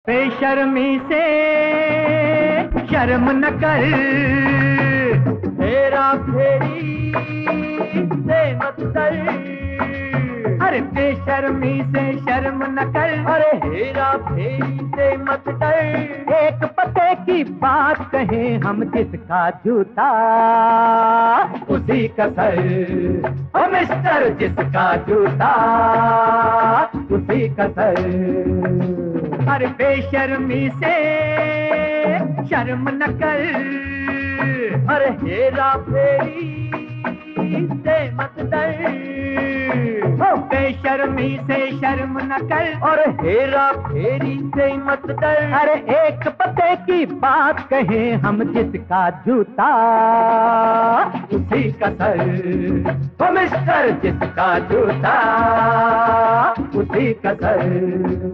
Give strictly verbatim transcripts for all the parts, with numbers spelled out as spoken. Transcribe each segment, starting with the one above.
बेशर्मी से शर्म न कर, हेरा फेरी से मत डर। अरे बेशर्मी से शर्म न कर, अरे हेरा फेरी से मत डर। एक पते की बात कहे हम, जिसका जूता उसी का सर। ओ मिस्टर, जिसका जूता उसी का सर। अरे बेशर्मी से शर्म न कर, अरे हेरा फेरी से मत डर। ओ बेशर्मी से शर्म न कर, और हेरा फेरी से मत डर। अरे एक पते की बात कहे हम, जिसका जूता उसी का सर। ओ मिस्टर, जिसका जूता उसी का सर।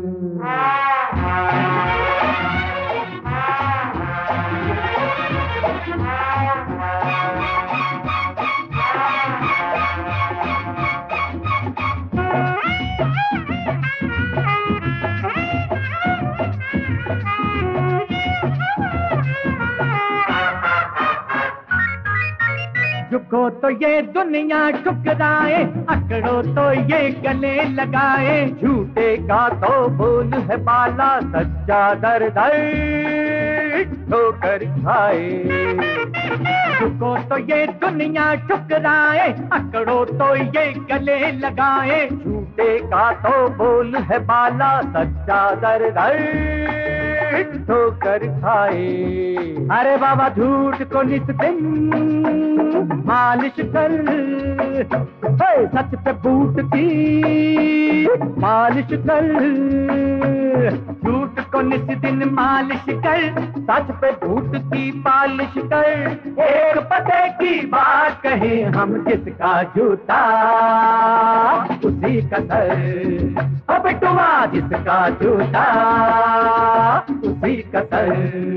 झुको तो ये दुनिया ठुकराए, अकड़ो तो ये गले लगाए। झूठे का तो बोल है बाला, सच्चा दर दर ठोकर खाए। झुको तो ये दुनिया ठुकराए, अकड़ो तो ये गले लगाए। झूठे का तो बोल है बाला, सच्चा दर दर ठोकर खाए। अरे बाबा झूठ को नित दिन मालिश कर, सच पे बूट की मालिश कर। झूठ को नित दिन मालिश कर, सच पे बूट की पालिश कर। एक पते की बात कहे हम, जिसका जूता उसी का सर। ओ बिटुआ, जिसका जूता उसी का सर।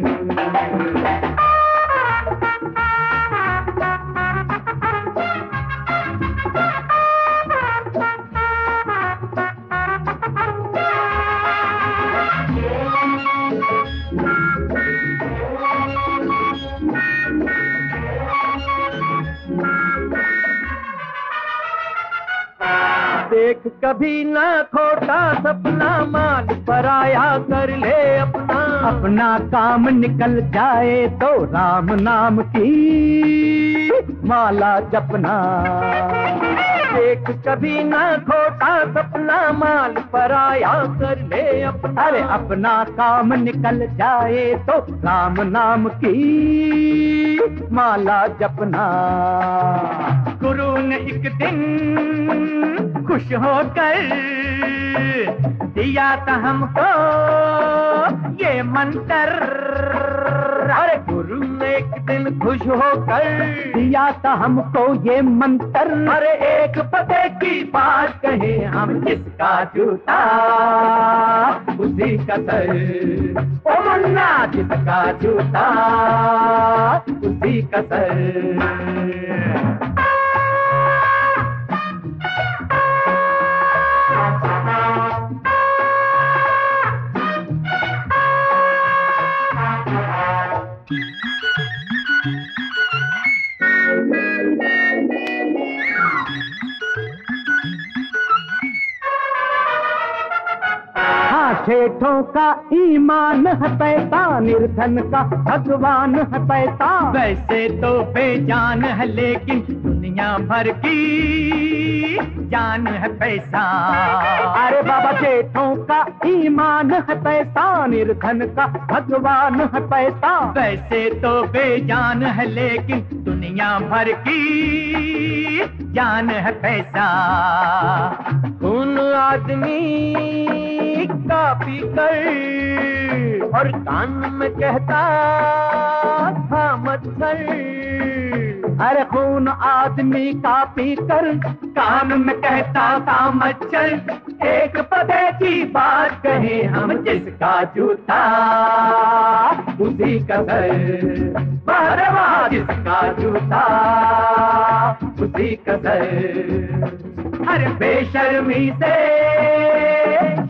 देख कभी ना खोटा सपना, माल पराया कर ले अपना। अपना काम निकल जाए तो राम नाम की माला जपना। देख कभी ना खोटा सपना, माल पराया कर ले अपना। अरे अपना काम निकल जाए तो राम नाम की माला जपना। गुरु ने एक दिन खुश होकर दिया था हमको ये मंत्र। अरे गुरु ने एक दिन खुश होकर दिया था हमको ये मंत्र। अरे एक पते की बात कहे हम, जिसका जूता उसी का सर। ओ मुन्ना, जिसका जूता उसी का सर। सेठों का ईमान है पैसा, निर्धन का भगवान है पैसा। वैसे तो बेजान है लेकिन दुनिया भर की जान है पैसा। अरे बाबा, सेठों का ईमान है पैसा, निर्धन का भगवान है पैसा। वैसे तो बेजान है लेकिन दुनिया भर की जान है पैसा। खून आदमी का पी कर और कान में कहता था मच्छर। अरे खून आदमी का पी कर कान में कहता था मच्छर। एक पते की बात कहे हम, जिसका जूता उसी का सर। वाह वाह, जिसका जूता उसी का सर। अरे बेशर्मी से